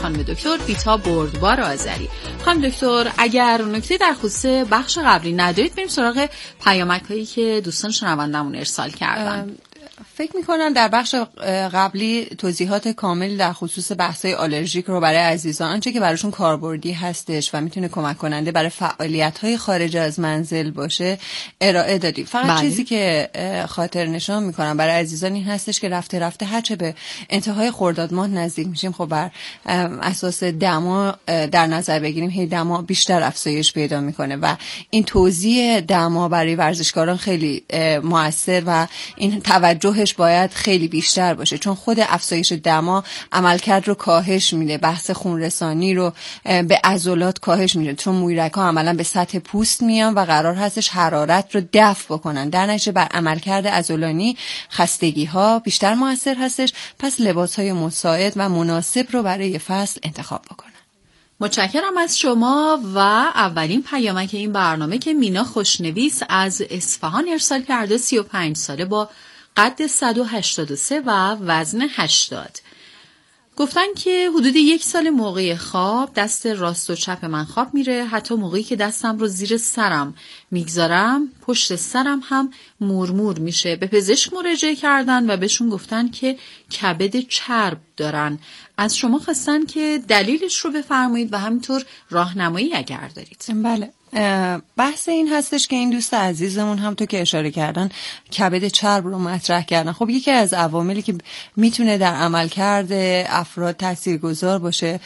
خانم دکتر بیتا بردبار آذری. خانم دکتر اگر نکته در خصوص بخش قبلی ندارید بریم سراغ پیامک‌هایی که دوستان شنوندمون ارسال کردن. فکر میکنم در بخش قبلی توضیحات کامل در خصوص بحث‌های آلرژیک رو برای عزیزان، آنچه که براشون کاربردی هستش و میتونه کمک کننده برای فعالیت‌های خارج از منزل باشه ارائه دادیم. فقط چیزی که خاطر نشان میکنم برای عزیزان این هستش که رفته رفته هرچه به انتهای خرداد ماه نزدیک میشیم، خب بر اساس دما در نظر بگیریم هی دما بیشتر افزایش پیدا میکنه و این توزیع دما برای ورزشکاران خیلی موثر و این توجهش باید خیلی بیشتر باشه، چون خود افزایش دما عملکرد رو کاهش میده، بحث خونرسانی رو به عضلات کاهش میده، چون مویرگ‌ها عملا به سطح پوست میان و قرار هستش حرارت رو دفع بکنن، در نتیجه بر عملکرد عضلانی خستگی‌ها بیشتر موثر هستش. پس لباس‌های مساعد و مناسب رو برای فصل انتخاب بکنن. متشکرم از شما. و اولین پیامک این برنامه که مینا خوشنویس از اصفهان ارسال کرده، 35 ساله با قد 183 و وزن 80. گفتن که حدود 1 سال موقع خواب دست راست و چپ من خواب میره، حتی موقعی که دستم رو زیر سرم میگذارم پشت سرم هم مورمور میشه. به پزشک مراجعه کردن و بهشون گفتن که کبد چرب دارن. از شما خواستن که دلیلش رو بفرمایید و همینطور راهنمایی اگر دارید. بله، بحث این هستش که این دوست عزیزمون هم تو که اشاره کردن کبد چرب رو مطرح کردن. خب یکی از عواملی که میتونه در عملکرد افراد تاثیرگذار باشه،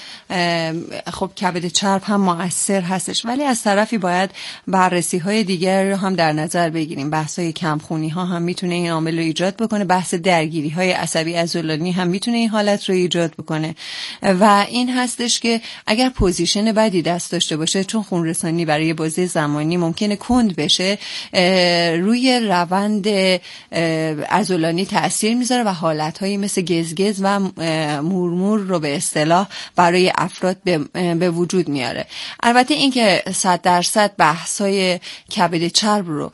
خب کبد چرب هم مؤثر هستش، ولی از طرفی باید بررسی های دیگر رو هم در نظر بگیریم. بحث های کمخونی ها هم میتونه این عامل رو ایجاد بکنه، بحث درگیری های عصبی عضلانی هم میتونه این حالت رو ایجاد بکنه و این هستش که اگر پوزیشن بدی دست داشته باشه، چون خونرسانی برای بازه زمانی ممکنه کند بشه، روی روند عضلانی تأثیر میذاره و حالتهایی مثل گزگز و مورمور رو به اصطلاح برای افراد به وجود میاره. البته این که 100% بحث‌های کبد چرب رو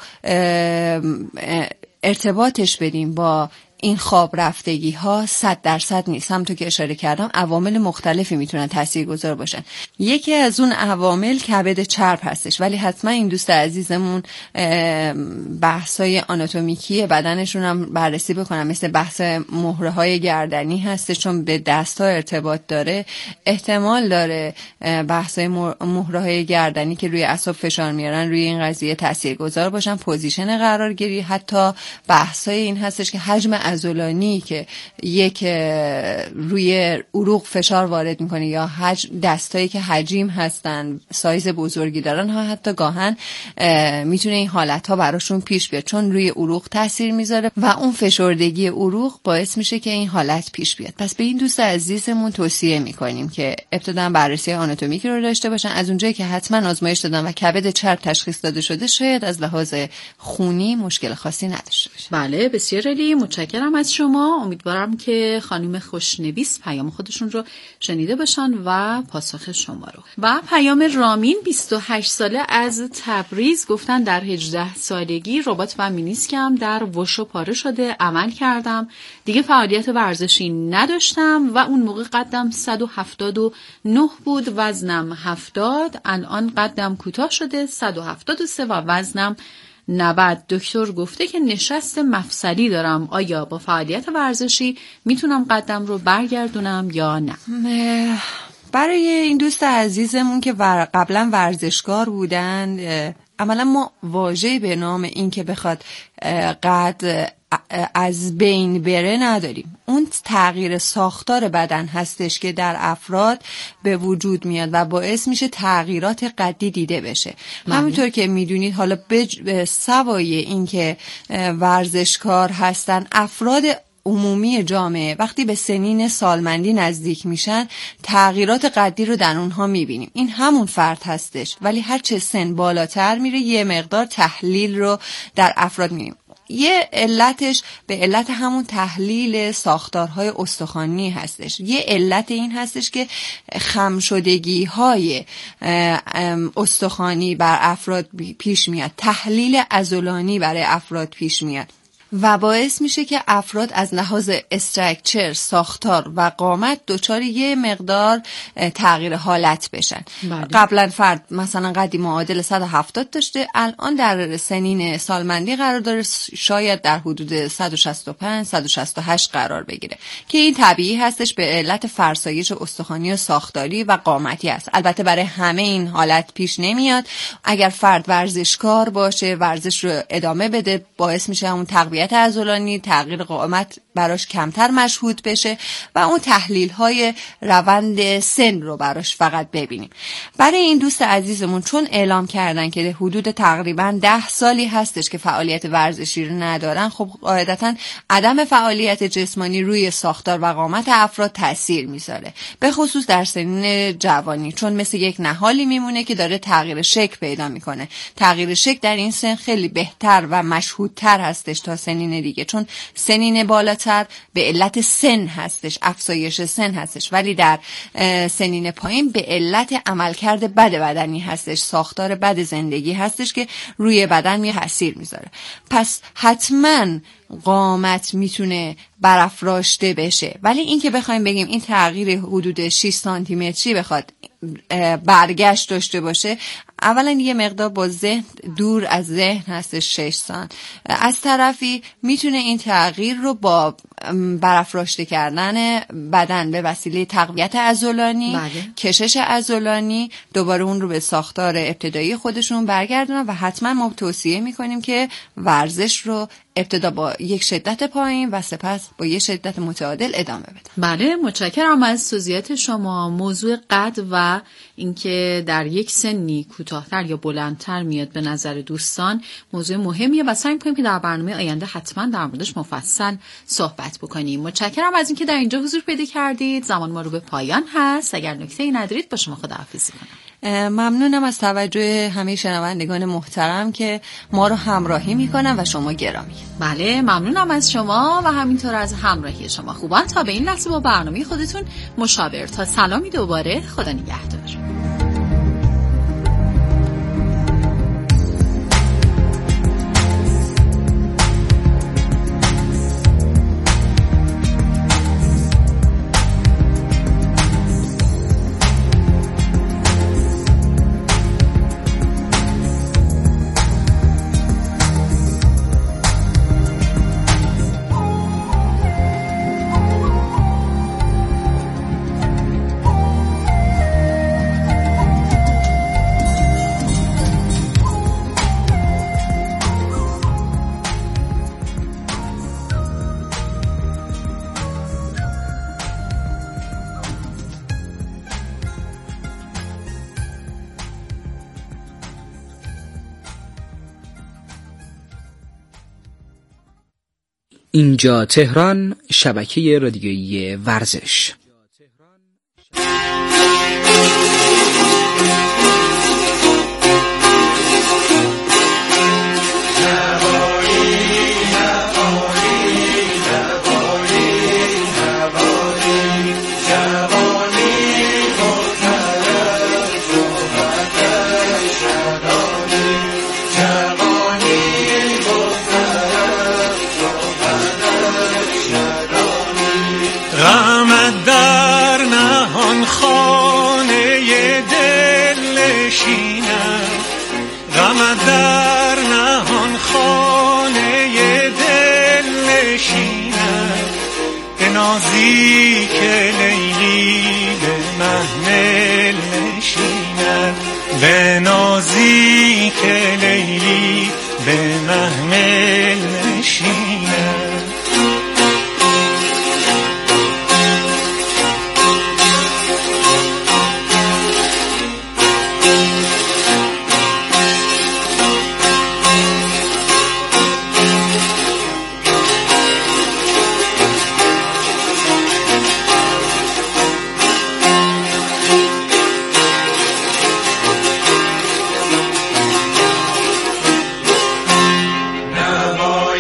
ارتباطش بدیم با این خواب رفتگی ها 100% نیست. همونطور که اشاره کردم عوامل مختلفی میتونن تاثیرگذار باشن. یکی از اون عوامل کبد چرب هستش، ولی حتما این دوست عزیزمون بحث‌های آناتومیکی بدنشون هم بررسی بکنن، مثل بحث مهره های گردنی هستش، چون به دست ها ارتباط داره. احتمال داره بحث‌های مهره های گردنی که روی اعصاب فشار میارن روی این قضیه تاثیرگذار باشن. پوزیشن قرارگیری، حتی بحث‌های این هستش که حجم عضلانی که یک روی عروق فشار وارد میکنه یا دستایی که حجیم هستن، سایز بزرگی دارن، ها حتی گاهن میتونه این حالت ها براشون پیش بیاد، چون روی عروق تاثیر میذاره و اون فشردگی عروق باعث میشه که این حالت پیش بیاد. پس به این دوست عزیزمون توصیه میکنیم که ابتدا بررسی آناتومیکی رو داشته باشن. از اونجایی که حتما آزمایش دادن و کبد چرب تشخیص داده شده، شاید از لحاظ خونی مشکل خاصی نداشته باشه. بله، بسیار عالی. متشکرم از شما. امیدوارم که خانم خوشنویس پیام خودشون رو شنیده باشن و پاسخ شما رو. و پیام رامین 28 ساله از تبریز، گفتن در 18 سالگی ربات و مینیسکم در وشو پاره شده، عمل کردم، دیگه فعالیت ورزشی نداشتم و اون موقع قدم 179 بود، وزنم 70، الان قدم کوتاه شده 173 و وزنم 90. دکتر گفته که نشست مفصلی دارم، آیا با فعالیت ورزشی میتونم قدم رو برگردونم یا نه؟ برای این دوست عزیزمون که قبلا ورزشکار بودن، عملا ما واژه‌ای به نام این که بخواد قد از بین بره نداریم. اون تغییر ساختار بدن هستش که در افراد به وجود میاد و باعث میشه تغییرات قدی دیده بشه. همونطور که میدونید، حالا به سوای این که ورزشکار هستن، افراد عمومی جامعه وقتی به سنین سالمندی نزدیک میشن، تغییرات قدی رو در اونها میبینیم. این همون فرد هستش، ولی هر چه سن بالاتر میره یه مقدار تحلیل رو در افراد میبینیم. یه علتش به علت همون تحلیل ساختارهای استخوانی هستش. یه علت این هستش که خمشدگی های استخوانی بر افراد پیش میاد، تحلیل عضلانی برای افراد پیش میاد. و باعث میشه که افراد از لحاظ استراکچر، ساختار و قامت دچار یه مقدار تغییر حالت بشن. قبلا فرد مثلا قدی معادل 170 داشته، الان در سنین سالمندی قرار داره شاید در حدود 165 168 قرار بگیره که این طبیعی هستش به علت فرسایش استخوانی و ساختاری و قامتی است. البته برای همه این حالت پیش نمیاد. اگر فرد ورزشکار باشه، ورزش رو ادامه بده، باعث میشه اون تقویت عضلانی، تغییر قامت براش کمتر مشهود بشه و اون تحلیل‌های روند سن رو براش فقط ببینیم. برای این دوست عزیزمون چون اعلام کردن که حدود تقریبا 10 سالی هستش که فعالیت ورزشی رو ندارن، خب قاعدتاً عدم فعالیت جسمانی روی ساختار و قامت افراد تأثیر میذاره، به خصوص در سنین جوانی، چون مثل یک نهالی میمونه که داره تغییر شکل پیدا میکنه. تغییر شکل در این سن خیلی بهتر و مشهودتر هستش تا سنین دیگه، چون سنین بالاتر به علت سن هستش، افزایش سن هستش، ولی در سنین پایین به علت عملکرد بد بدنی هستش، ساختار بد زندگی هستش که روی بدن تأثیر میذاره. پس حتما قامت میتونه برافراشته بشه، ولی این که بخوایم بگیم این تغییر حدود 6 سانتی متری بخواد برگشت داشته باشه، اولا یه مقدار با ذهن دور از ذهن هستش 6 سانت. از طرفی میتونه این تغییر رو با برافراشته کردن بدن به وسیله تقویت عضلانی، کشش عضلانی، دوباره اون رو به ساختار ابتدایی خودشون برگردونن و حتما ما توصیه میکنیم که ورزش رو ابتدا با یک شدت پایین و سپس با یک شدت متعادل ادامه بدن. بله، متشکرم از توضیحات شما. موضوع قد و اینکه در یک سنی کوتاه‌تر یا بلندتر میاد به نظر دوستان موضوع مهمیه و سعی می‌کنیم که در برنامه آینده حتما در موردش مفصل صحبت بکنیم. متشکرم از اینکه در اینجا حضور پیدا کردید. زمان ما رو به پایان هست. اگر نکته‌ای ندارید با شما خداحافظی کنم. ممنونم از توجه همه شنوندگان محترم که ما رو همراهی میکنن و شما گرامی. بله، ممنونم از شما و همینطور از همراهی شما خوبان. تا به این لحظه با برنامه خودتون مشاور. تا سلامی دوباره، خدا نگهدار. اینجا تهران، شبکه رادیویی ورزش. به نازی که لیلی به محمل نشیند. نوای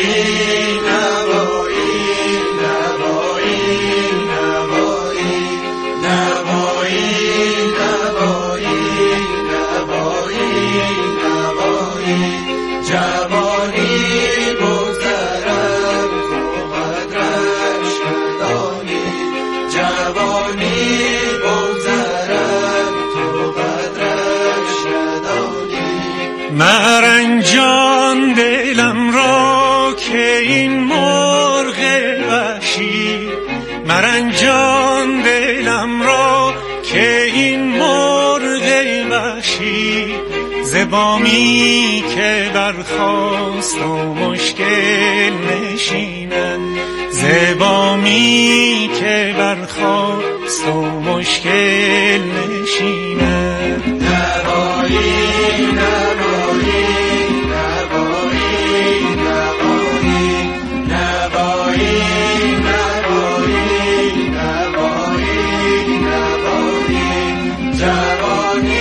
مرنجان دلم را که این مرغ وحشی، مرنجان دلم را که این مرغ وحشی، زبامی که برخاست و مشکل نشیند، زبامی که برخاست و مشکل نشیند. نوایی نوایی نوایی نوایی نوایی نوایی نوایی نوایی جوانی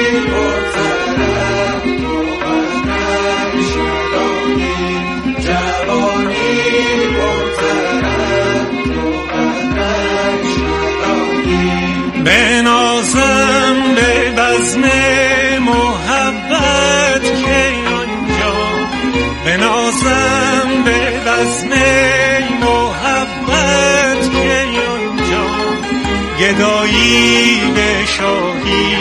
برطرف مقدر شدانی، جوانی برطرف مقدر شدانی. بنازم به بزم محبت که آنجا، بنازم به بزم محبت که آنجا، گدایی به شاهی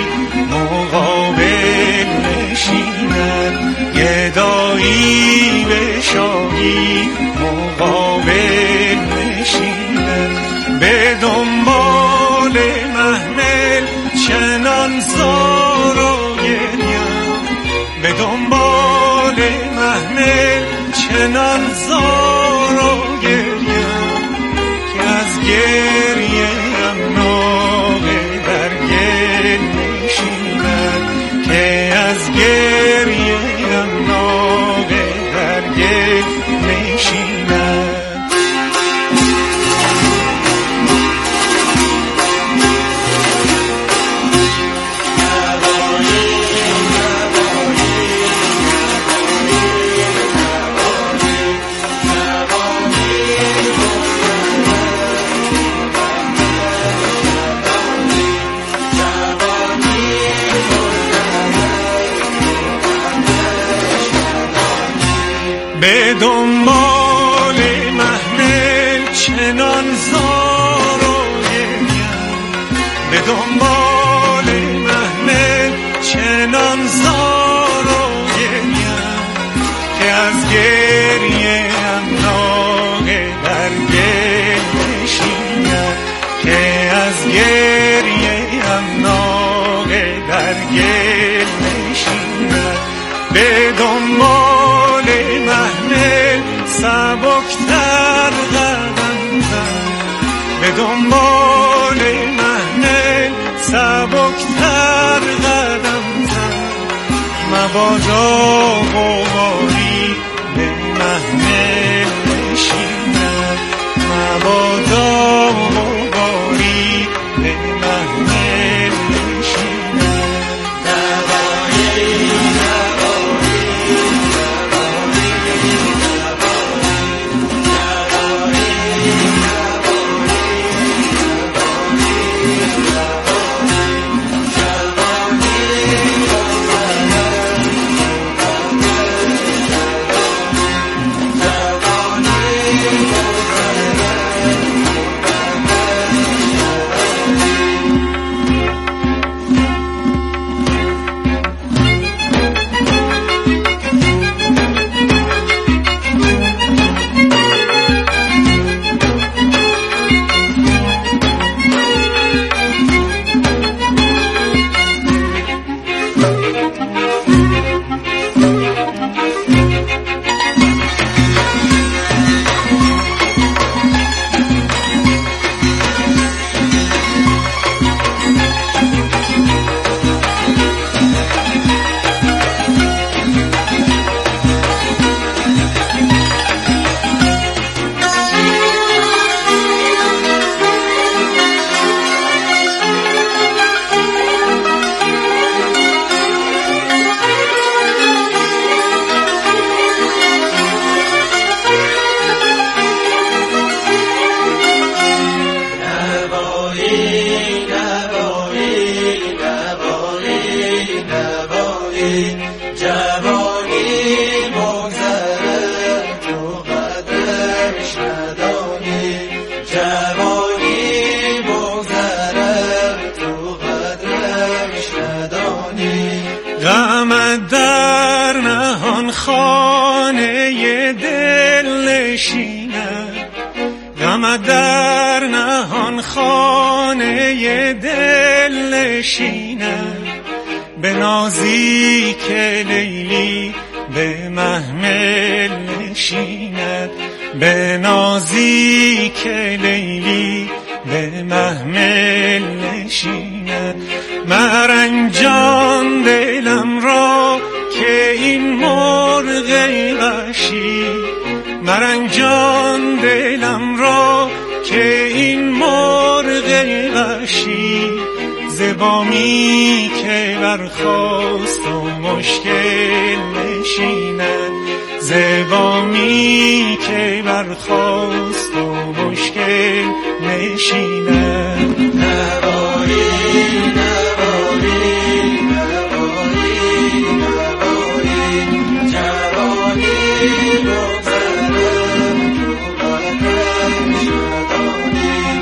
مقابل نشیند، گدایی به شاهی مقابل نشیند. به دنبال محمل چنان زار و گریم، به دنبال محمل چنان زار و گریم، که از گریه هم ناقه در گل نشیند، که از گریه هم ناقه در گل نشیند. به دنبال محمل چنان زار و گریم، به دنبال محمل چنان زار و گریم، که از گریه هم ناقه در گل نشیند، که از گریه هم ناقه در گل نشیند. به دنبال محمل سبکتر قدم زن، به دنبال محمل سبکتر قدم زن، مبادا غباری به محمل نشیند، مبادا غباری به محمل نشیند. غم در نهان خانه دل نشیند، به نازی که لیلی به محمل نشیند، به نازی که لیلی به محمل نشیند. مرنجان دلم را که این مرغ وحشی، مرنجان دلم را که این مرغ وحشی، زبامی که برخاست و مشکل نشیند، زبامی که برخاست و مشکل نشیند. نواری نواری نواری نواری، جوانی بگذرم تو قدم شدانی،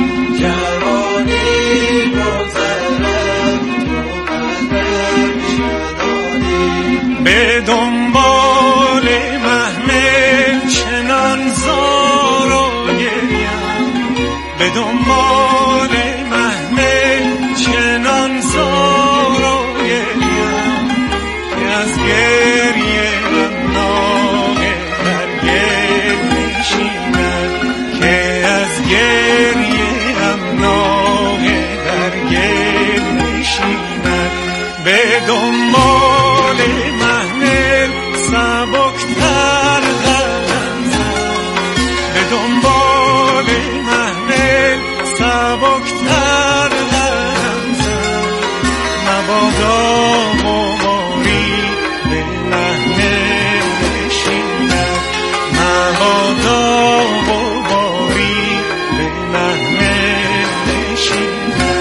جوانی بگذرم تو قدم شدانی. به دنبال محمل چنان زار و گریم، به دنبال محمل چنان زار و گریم، که از گریه من ناله در گل نشیند، که از گریه من ناله در گل نشیند. به دنبال محمل سبکتر قدم زن، به دنبال محمل سبکتر قدم زن. مبادا غباری به محمل نشیند، مبادا غباری به محمل نشیند.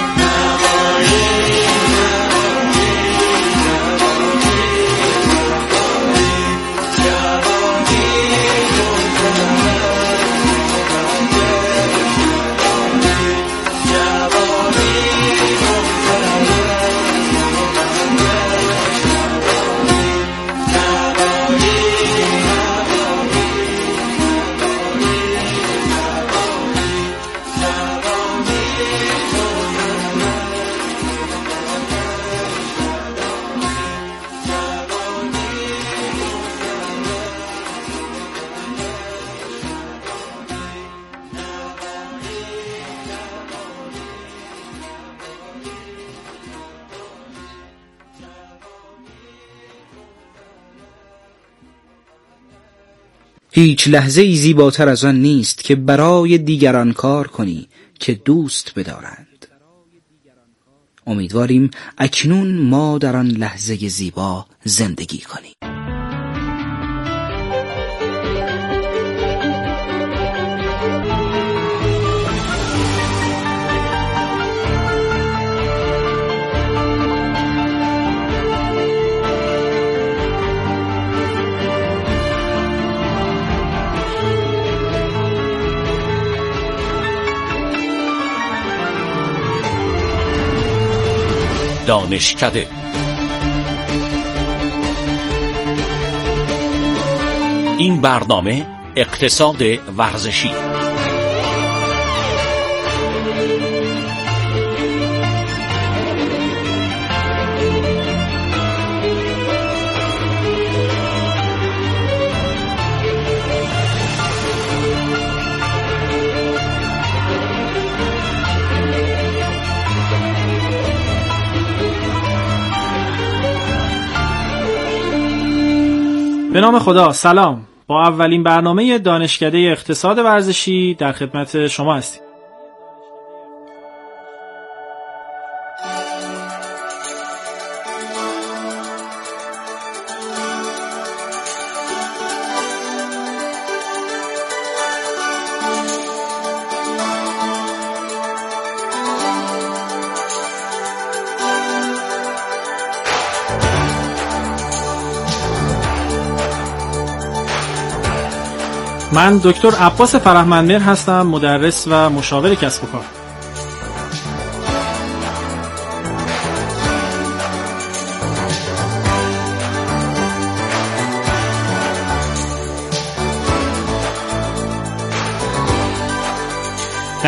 هیچ لحظه ای زیباتر از آن نیست که برای دیگران کار کنی که دوست بدارند. امیدواریم اکنون ما در آن لحظه زیبا زندگی کنیم. دانشکده این برنامه اقتصاد ورزشی. به نام خدا، سلام. با اولین برنامه دانشکده اقتصاد ورزشی در خدمت شما هستیم. من دکتر عباس فرهمندمهر هستم، مدرس و مشاور کسب و کار.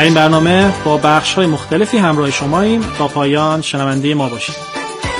در این برنامه با بخش‌های مختلفی همراه شماییم. تا پایان شنونده ما باشید.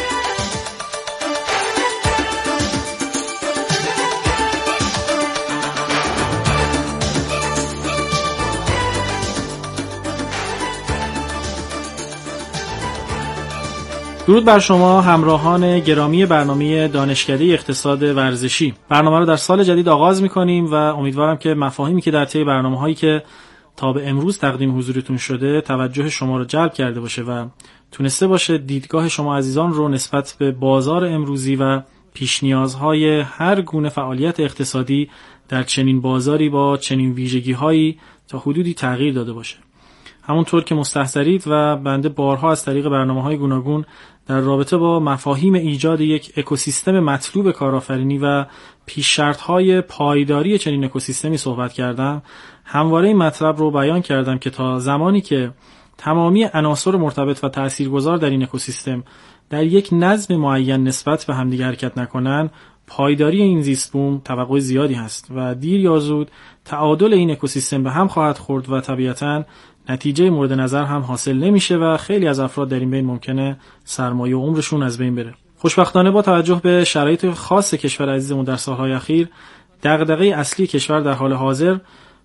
درود بر شما همراهان گرامی برنامه دانشکده اقتصاد ورزشی. برنامه رو در سال جدید آغاز می‌کنیم و امیدوارم که مفاهیمی که در طی برنامه‌هایی که تا به امروز تقدیم حضورتون شده توجه شما رو جلب کرده باشه و تونسته باشه دیدگاه شما عزیزان رو نسبت به بازار امروزی و پیش نیازهای هر گونه فعالیت اقتصادی در چنین بازاری با چنین ویژگی‌هایی تا حدودی تغییر داده باشه. همونطور که مستحضرید و بنده بارها از طریق برنامه‌های گوناگون در رابطه با مفاهیم ایجاد یک اکوسیستم مطلوب کارآفرینی و پیش شرط‌های پایداری چنین اکوسیستمی صحبت کردم، همواره این مطلب رو بیان کردم که تا زمانی که تمامی عناصر مرتبط و تاثیرگذار در این اکوسیستم در یک نظم معین نسبت به همدیگر حرکت نکنن، پایداری این زیست بوم توقع زیادی هست و دیر یا زود تعادل این اکوسیستم به هم خواهد خورد و طبیعتاً نتیجه مورد نظر هم حاصل نمیشه و خیلی از افراد در این بین ممکنه سرمایه و عمرشون از بین بره. خوشبختانه با توجه به شرایط خاص کشور عزیزمون در سالهای اخیر، دغدغه اصلی کشور در حال حاضر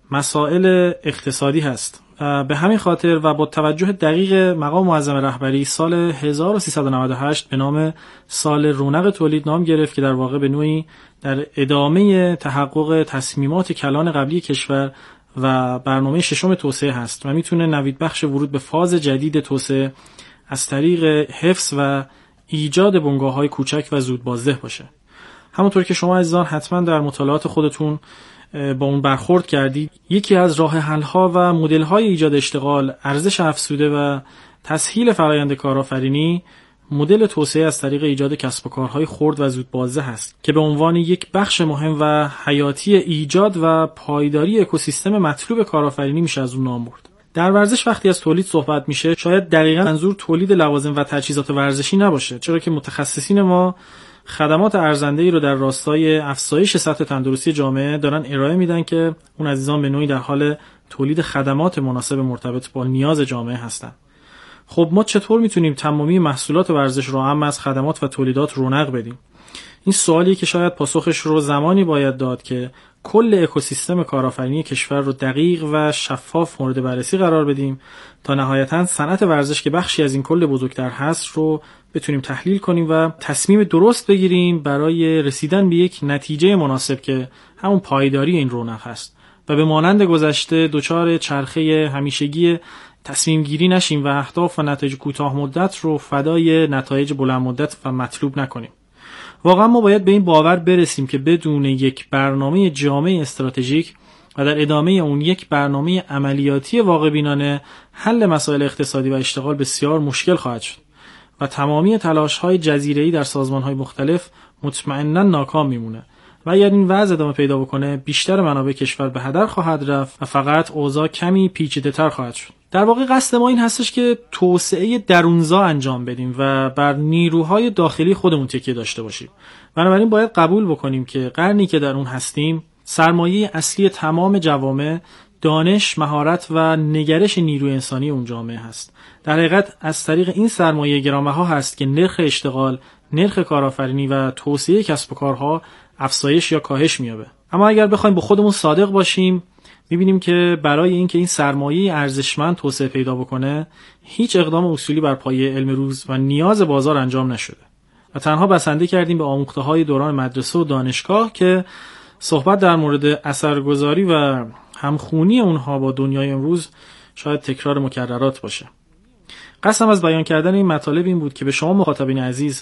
مسائل اقتصادی هست. به همین خاطر و با توجه دقیق مقام معظم رهبری سال 1398 به نام سال رونق تولید نام گرفت که در واقع به نوعی در ادامه تحقق تصمیمات کلان قبلی کشور و برنامه ششم توسعه هست و میتونه نوید بخش ورود به فاز جدید توسعه از طریق حفظ و ایجاد بنگاه‌های کوچک و زود بازده باشه. همونطور که شما عزیزان حتما در مطالعات خودتون با اون برخورد کردید، یکی از راه حل‌ها و مدل‌های ایجاد اشتغال، ارزش افزوده و تسهیل فرآیند کارآفرینی مدل توسعه از طریق ایجاد کسب و کارهای خرد و زود بازده هست که به عنوان یک بخش مهم و حیاتی ایجاد و پایداری اکوسیستم مطلوب کارآفرینی میشه از اون نام برد. در ورزش وقتی از تولید صحبت میشه، شاید دقیقاً منظور تولید لوازم و تجهیزات ورزشی نباشه، چرا که متخصصین ما خدمات ارزنده‌ای رو در راستای افزایش سطح تندرستی جامعه دارن ارائه میدن که اون عزیزان به نوعی در حال تولید خدمات مناسب مرتبط با نیاز جامعه هستن. خب ما چطور میتونیم تمامی محصولات ورزش رو هم از خدمات و تولیدات رونق بدیم؟ این سوالیه که شاید پاسخش رو زمانی باید داد که کل اکوسیستم کارآفرینی کشور رو دقیق و شفاف مورد بررسی قرار بدیم تا نهایتاً صنعت ورزش که بخشی از این کل بزرگتر هست رو بتونیم تحلیل کنیم و تصمیم درست بگیریم برای رسیدن به یک نتیجه مناسب که همون پایداری این رونق هست و به مانند گذشته دچار چرخه همیشگی تصمیم گیری نشیم و اهداف و نتایج کوتاه مدت رو فدای نتایج بلند مدت و مطلوب نکنیم. واقعا ما باید به این باور برسیم که بدون یک برنامه جامع استراتژیک و در ادامه اون یک برنامه عملیاتی واقع بینانه، حل مسائل اقتصادی و اشتغال بسیار مشکل خواهد شد و تمامی تلاش‌های جزیره‌ای در سازمان‌های مختلف مطمئناً ناکام میمونه و اگر این وضع ادامه پیدا بکنه بیشتر منابع کشور به هدر خواهد رفت و فقط اوضاع کمی پیچیده‌تر خواهد شد. در واقع قصد ما این هستش که توسعه درونزا انجام بدیم و بر نیروهای داخلی خودمون تکیه داشته باشیم. بنابراین باید قبول بکنیم که قرنی که در اون هستیم، سرمایه اصلی تمام جوامع دانش، مهارت و نگرش نیروی انسانی اون جامعه هست. در حقیقت از طریق این سرمایه گرانبها هست که نرخ اشتغال، نرخ کارآفرینی و توسعه کسب و کارها افزایش یا کاهش می‌یابه. اما اگر بخوایم با خودمون صادق باشیم، می‌بینیم که برای اینکه این سرمایه ارزشمند توسعه پیدا بکنه، هیچ اقدام اصولی بر پایه علم روز و نیاز بازار انجام نشده و تنها بسنده کردیم به آموخته‌های دوران مدرسه و دانشگاه که صحبت در مورد اثرگذاری و همخونی اونها با دنیای امروز شاید تکرار مکررات باشه. قصدم از بیان کردن این مطالب این بود که به شما مخاطبین عزیز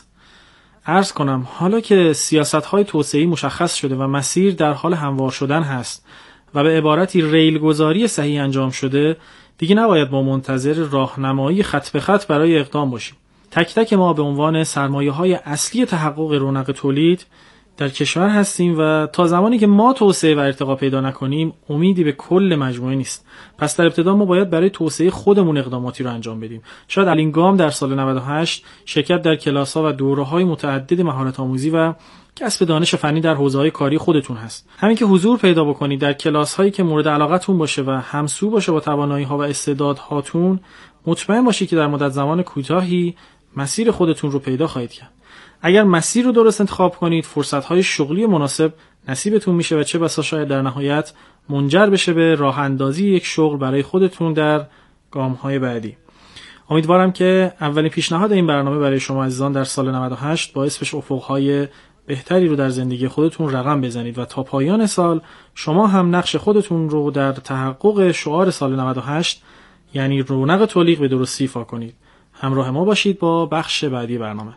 عرض کنم حالا که سیاست‌های توسعه‌ای مشخص شده و مسیر در حال هموار شدن هست و به عبارتی ریلگذاری صحیح انجام شده، دیگه نباید ما منتظر راهنمایی خط به خط برای اقدام باشیم. تک تک ما به عنوان سرمایه‌های اصلی تحقق رونق تولید در کشور هستیم و تا زمانی که ما توسعه و ارتقا پیدا نکنیم امیدی به کل مجموعه نیست. پس در ابتدا ما باید برای توسعه خودمون اقداماتی رو انجام بدیم. شاید اولین گام در سال 98 شرکت در کلاس‌ها و دوره‌های متعدد مهارت آموزی و کسب دانش فنی در حوزه‌های کاری خودتون هست. همین که حضور پیدا بکنید در کلاس‌هایی که مورد علاقتون باشه و همسو باشه با توانایی‌ها و استعدادهاتون، مطمئن باشید که در مدت زمان کوتاهی مسیر خودتون رو پیدا خواهید کرد. اگر مسیر رو درست انتخاب کنید، فرصت‌های شغلی مناسب نصیبتون میشه و چه بسا شاید در نهایت منجر بشه به راه اندازی یک شغل برای خودتون در گام‌های بعدی. امیدوارم که اولین پیشنهاد این برنامه برای شما عزیزان در سال 98 باعث بشه افق‌های بهتری رو در زندگی خودتون رقم بزنید و تا پایان سال شما هم نقش خودتون رو در تحقق شعار سال 98 یعنی رونق تولیق به درستی ایفا کنید. همراه ما باشید با بخش بعدی برنامه.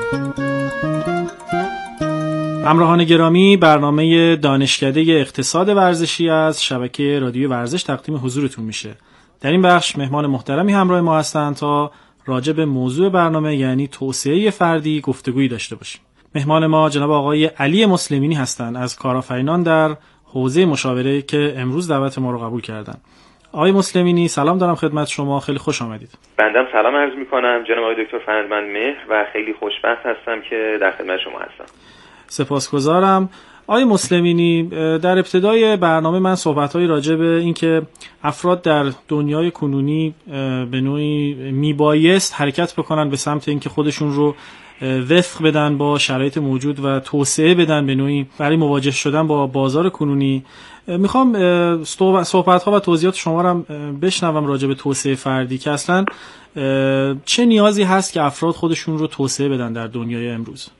همراهان گرامی، برنامه دانشکده اقتصاد ورزشی از شبکه رادیو ورزش تقدیم حضورتون میشه. در این بخش مهمان محترمی همراه ما هستند تا راجع به موضوع برنامه یعنی توسعه فردی گفتگویی داشته باشیم. مهمان ما جناب آقای علی مسلمینی هستند از کارآفرینان در حوزه مشاوره که امروز دعوت ما رو قبول کردند. آقای مسلمینی سلام دارم خدمت شما، خیلی خوش آمدید. بنده سلام عرض می‌کنم جناب آقای دکتر فرهادمند مهر و خیلی خوشبخت هستم که در خدمت شما هستم. سپاسگزارم. آقای مسلمینی، در ابتدای برنامه من صحبت‌هایی راجع به اینکه افراد در دنیای کنونی به نوعی میبایست حرکت بکنن به سمت اینکه خودشون رو وفق بدن با شرایط موجود و توسعه بدن به نوعی برای مواجه شدن با بازار کنونی. میخوام صحبت‌ها و توضیحات شما رو بشنوم راجع به توسعه فردی که اصلا چه نیازی هست که افراد خودشون رو توسعه بدن در دنیای امروز.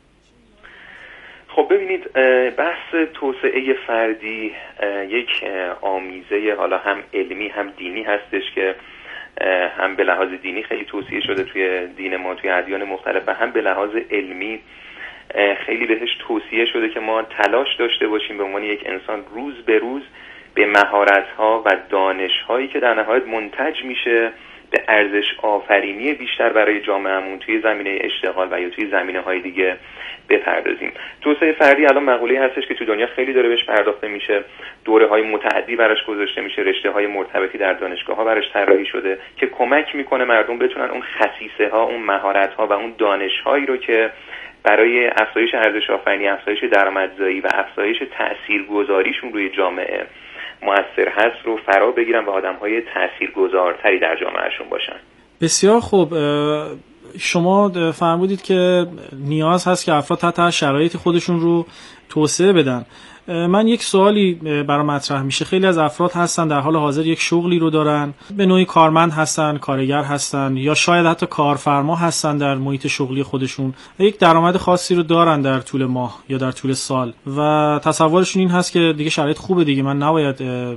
خب ببینید، بحث توسعه فردی یک آمیزه حالا هم علمی هم دینی هستش که هم به لحاظ دینی خیلی توصیه شده توی دین ما، توی ادیان مختلف، و هم به لحاظ علمی خیلی بهش توصیه شده که ما تلاش داشته باشیم به عنوان یک انسان روز به روز به مهارت‌ها و دانش‌هایی که در نهایت منتج میشه به ارزش آفرینی بیشتر برای جامعهمون توی زمینه اشتغال و یا توی زمینه‌های دیگه بپردازیم. توسعه فردی الان مقوله‌ای هستش که تو دنیا خیلی داره بهش پرداخته میشه، دوره‌های متعدی براش گذاشته میشه، رشته‌های مرتبطی در دانشگاه‌ها براش طراحی شده که کمک میکنه مردم بتونن اون خصیصه‌ها، اون مهارت‌ها و اون دانش‌هایی رو که برای افزایش ارزش آفرینی، افزایش درآمدزایی و افزایش تاثیرگذاریشون روی جامعه مؤثر هست رو فرا بگیرن و آدم‌های تاثیرگذارتری در جامعهشون باشن. بسیار خوب. شما فرمودید که نیاز هست که افراد تحت هر شرایطی خودشون رو توسعه بدن. من یک سوالی برام مطرح میشه. خیلی از افراد هستن در حال حاضر یک شغلی رو دارن، به نوعی کارمند هستن، کارگر هستن یا شاید حتی کارفرما هستن در محیط شغلی خودشون، یک درآمد خاصی رو دارن در طول ماه یا در طول سال و تصورشون این هست که دیگه شرایط خوبه دیگه، من نباید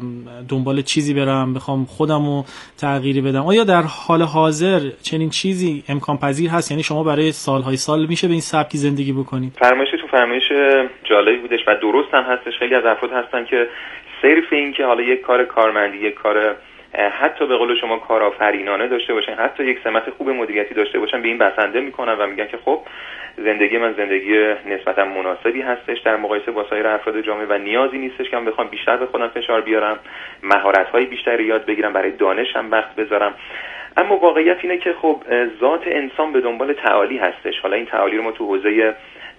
دنبال چیزی برم بخوام خودمو تغییری بدم. آیا در حال حاضر چنین چیزی امکان پذیر هست؟ یعنی شما برای سالهای سال میشه به این سبکی زندگی بکنید؟ فرمایشتون فرمایش جالبی بودش و درست هم هستش. خیلی از افراد هستن که صرف این که حالا یک کار کارمندی، یک کار حتی به قول شما کارآفرینانه داشته باشن، حتی یک سمت خوب مدیریتی داشته باشن، به این بسنده میکنن و میگن که خب زندگی من زندگی نسبتا مناسبی هستش در مقایسه با سایر افراد جامعه و نیازی نیستش که من بخوام بیشتر به خودم فشار بیارم، مهارت‌های بیشتری یاد بگیرم، برای دانشم وقت بذارم. اما واقعیت اینه که خب ذات انسان به دنبال تعالی هستش. حالا این تعالی رو ما تو حوزه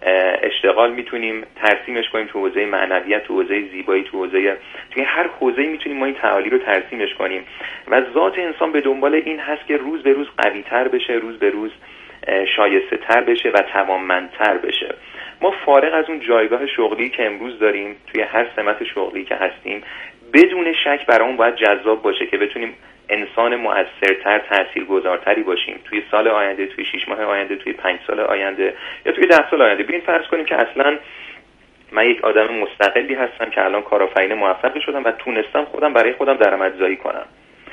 اشتغال میتونیم ترسیمش کنیم، تو حوزه معنویت، تو حوزه زیبایی، توی هر حوزه‌ای میتونیم ما این تعالی رو ترسیمش کنیم و ذات انسان به دنبال این هست که روز به روز قوی‌تر بشه، روز به روز شایسته‌تر بشه و توانمندتر بشه. ما فارغ از اون جایگاه شغلی که امروز داریم توی هر سمت شغلی که هستیم، بدون شک برامون باید جذاب باشه که بتونیم انسان مؤثرتر، تاثیرگذارتری باشیم توی سال آینده، توی 6 ماه آینده، توی 5 سال آینده یا توی 10 سال آینده. بیاین فرض کنیم که اصلا من یک آدم مستقلی هستم که الان کارآفرین موفقی شدم و تونستم خودم برای خودم درآمدزایی کنم.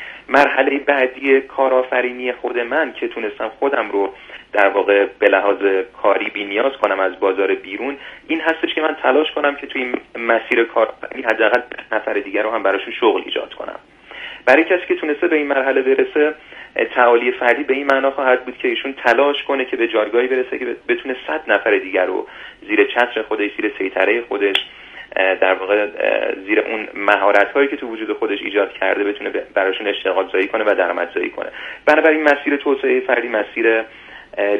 مرحله بعدی کارآفرینی خود من که تونستم خودم رو در واقع به لحاظ کاری بی‌نیاز کنم از بازار بیرون، این هستش که من تلاش کنم که توی مسیر کارآفرینی حداقل نفر دیگر رو هم براشون شغل ایجاد کنم. برای کسی که تونسته به این مرحله برسه، تعالی فردی به این معنا خواهد بود که ایشون تلاش کنه که به جایگاهی برسه که بتونه 100 نفر دیگر رو زیر چتر خودش، زیر سیطره خودش، در واقع زیر اون مهارت‌هایی که تو وجود خودش ایجاد کرده بتونه براشون اشتغال زایی کنه و درآمدزایی کنه. بنابراین مسیر توسعه فردی مسیر